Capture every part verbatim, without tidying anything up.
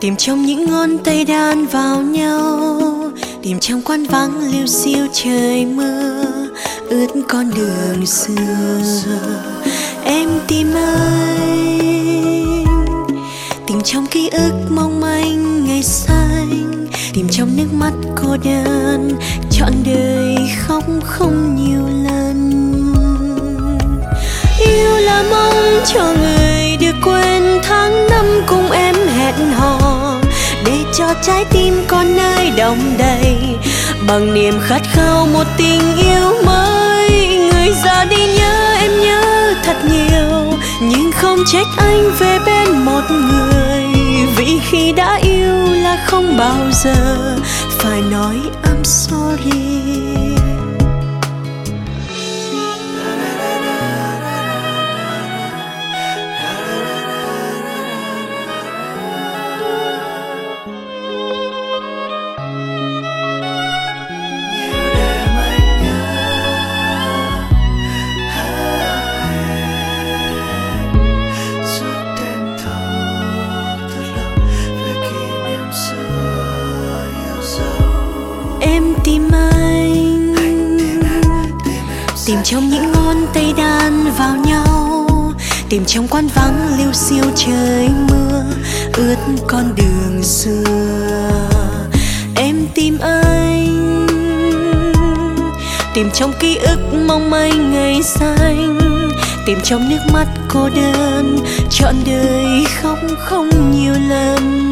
Tìm trong những ngón tay đan vào nhau, tìm trong quán vắng liêu xiêu trời mưa ướt con đường xưa. Em tìm anh, tìm trong ký ức mong manh ngày xanh, tìm trong nước mắt cô đơn trọn đời khóc không nhiều lần. Yêu là mong cho người được quên tháng năm cùng em hẹn hò, để cho trái tim con nơi đong đầy bằng niềm khát khao một tình yêu mới. Người ra đi nhớ em nhớ thật nhiều, nhưng không trách anh về bên một người, vì khi đã yêu là không bao giờ phải nói I'm sorry. Em tìm anh, tìm trong những ngón tay đan vào nhau, tìm trong quán vắng liêu xiêu trời mưa ướt con đường xưa. Em tìm anh, tìm trong ký ức mong manh ngày xanh, tìm trong nước mắt cô đơn trọn đời khóc không nhiều lần.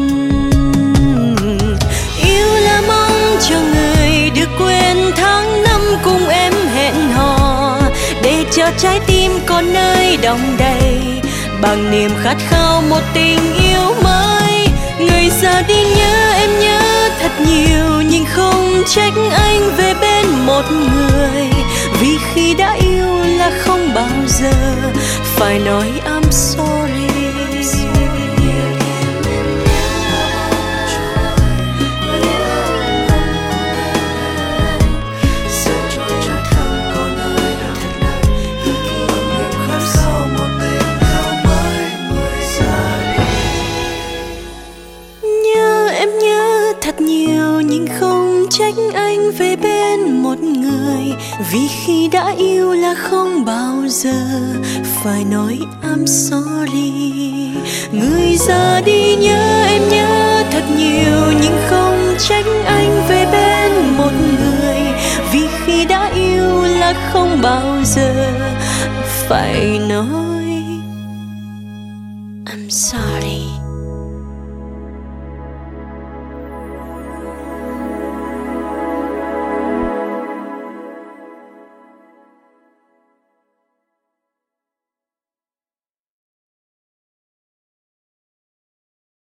Yêu là mong cho người được quên tháng năm cùng em hẹn hò, để cho trái tim con nơi đong đầy bằng niềm khát khao một tình yêu mới. Người ra đi nhớ em nhớ thật nhiều, nhưng không trách anh về bên một người, vì khi đã yêu là không bao giờ phải nói I'm sorry. Em nhớ thật nhiều, nhưng không trách anh về bên một người, vì khi đã yêu là không bao giờ phải nói I'm sorry. Người ra đi nhớ em nhớ thật nhiều, nhưng không trách anh về bên một người, vì khi đã yêu là không bao giờ phải nói I'm sorry.